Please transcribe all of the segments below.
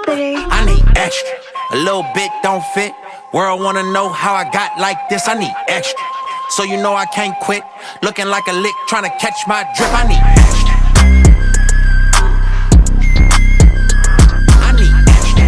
Twitter. I need extra. A little bit don't fit. World wanna know how I got like this. I need extra. So you know I can't quit. Looking like a lick, trying to catch my drip. I need extra. I need extra.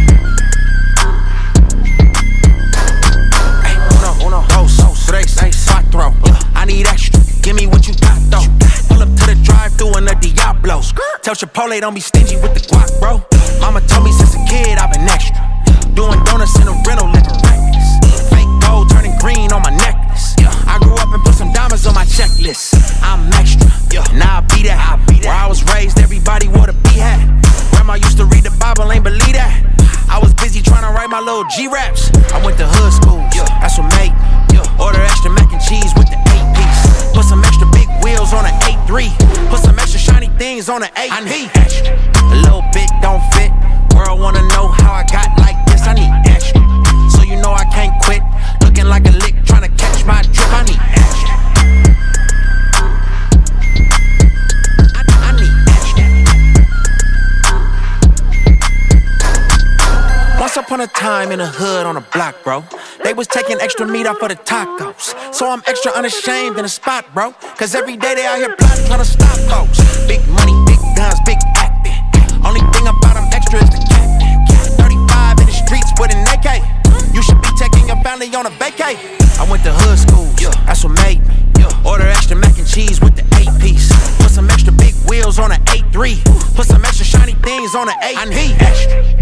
Hey, uno, dos, tres, cuatro. I need extra. Give me what you got though. Pull up to the drive-thru in the Diablos. Tell Chipotle don't be stingy with the guac, bro. Mama told me since a kid I've been extra. Doing donuts in a rental, living reckless. Fake gold turning green on my necklace. I grew up and put some diamonds on my checklist. I'm extra, now I be that. Where I was raised, everybody wore the B-hat. Grandma used to read the Bible, ain't believe that. I was busy trying to write my little G-raps. I went to hood school, that's what made me. Order extra mac and cheese with the 8-piece. Put some extra big wheels on an 8-3. Put some extra shiny things on an 8. I need extra. A little bit don't fit. World wanna know how I got like this. I need extra. So you know I can't quit. Looking like a lick, trying to catch my drip. I need extra. I need extra. Once upon a time in the hood on a block, bro, they was taking extra meat off of the tacos. So I'm extra unashamed in the spot, bro. Cause every day they out here plotting, trying to stop folks. Big money, big guns, big acting. Only thing about them extra is the captain. 35 in the streets with an AK. You should be taking your family on a vacay. I went to hood school, that's what made me. Order extra mac and cheese with the 8-piece. Put some extra big wheels on an 8-3. Put some extra shiny things on an 8. I need extra.